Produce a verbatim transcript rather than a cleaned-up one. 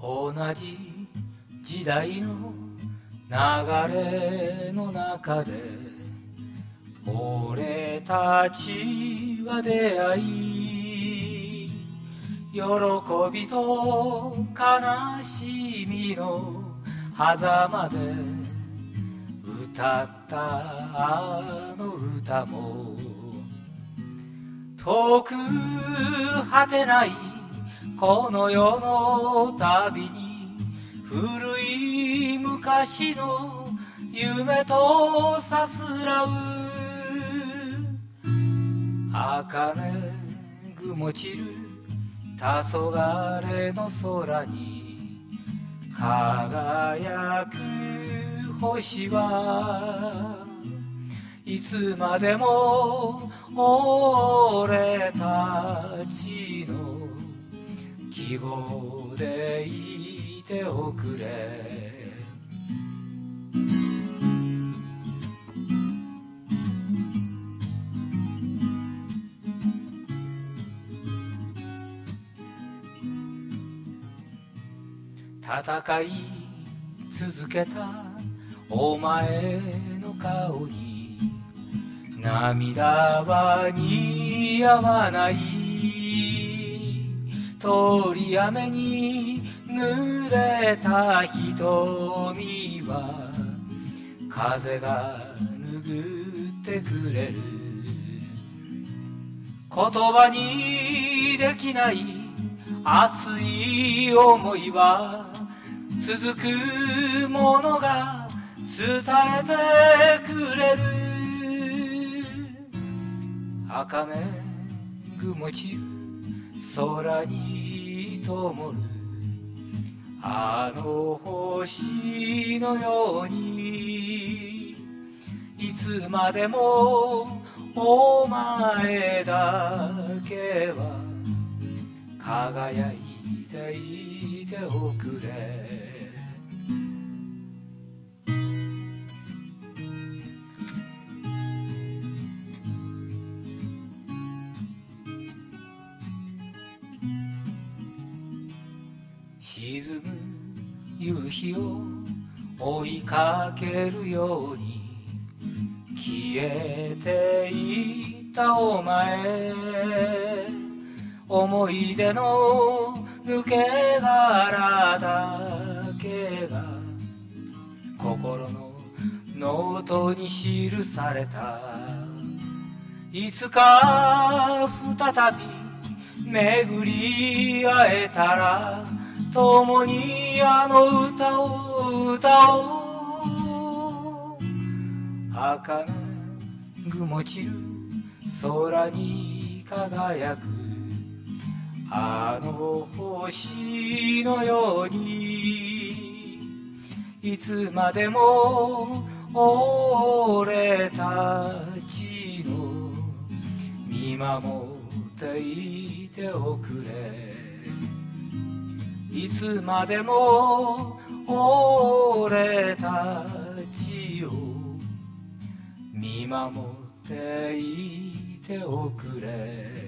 同じ時代の流れの中で俺たちは出会い、喜びと悲しみの狭間で歌ったあの歌も、遠く果てないこの世の旅に古い昔の夢とさすらう茜雲散る黄昏の空に輝く星はいつまでも俺たちの希望でいておくれ。戦い続けたお前の顔に涙は似合わない、通り雨に濡れた瞳は風が拭ってくれる、言葉にできない熱い思いは続くものが伝えてくれる。茜雲散る空に灯るあの星のように、いつまでもお前だけは輝いていておくれ。沈む夕日を追いかけるように消えていったお前、思い出の抜け殻だけが心のノートに記された。いつか再び巡り会えたら共にあの歌を歌おう。茜雲散る空に輝くあの星のように、いつまでも俺たちの見守っていておくれ。いつまでも俺たちを見守っていておくれ。